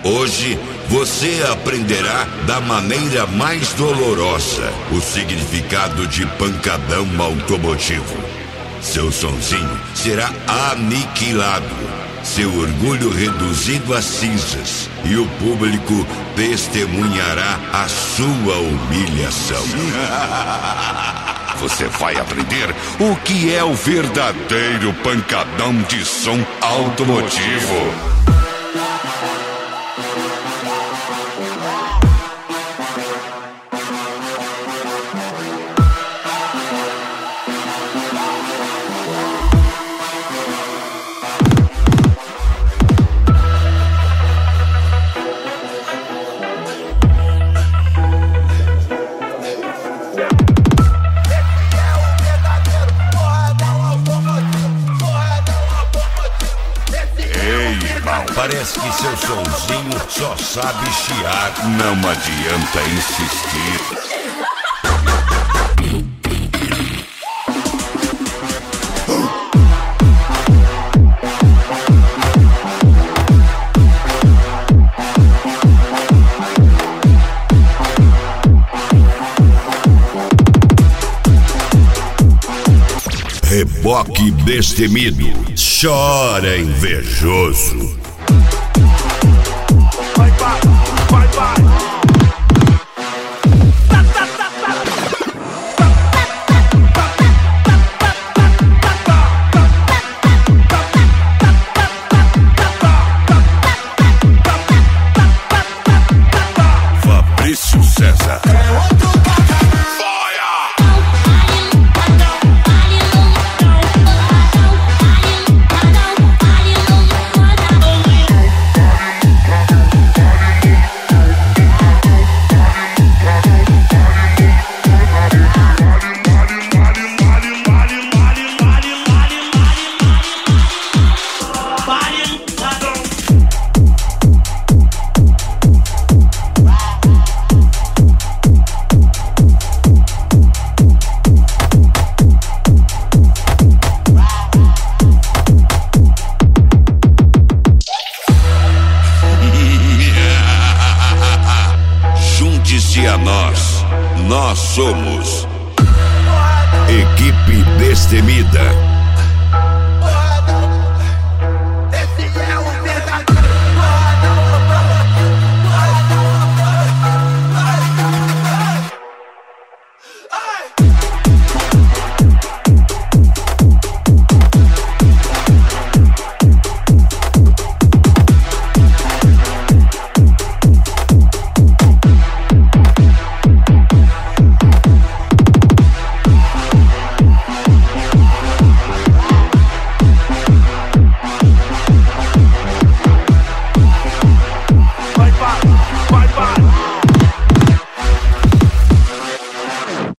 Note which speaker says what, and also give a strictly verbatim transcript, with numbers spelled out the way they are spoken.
Speaker 1: Hoje você aprenderá da maneira mais dolorosa o significado de pancadão automotivo. Seu sonzinho será aniquilado, seu orgulho reduzido a cinzas e o público testemunhará a sua humilhação. Você vai aprender o que é o verdadeiro pancadão de som automotivo.
Speaker 2: Parece que seu sonzinho só sabe chiar.
Speaker 1: Não adianta insistir.
Speaker 2: Reboque destemido, chora invejoso.
Speaker 3: Vai, vai, vai, vai.
Speaker 2: Fabrício César.
Speaker 1: Junte-se a nós, nós somos
Speaker 2: Equipe Destemida.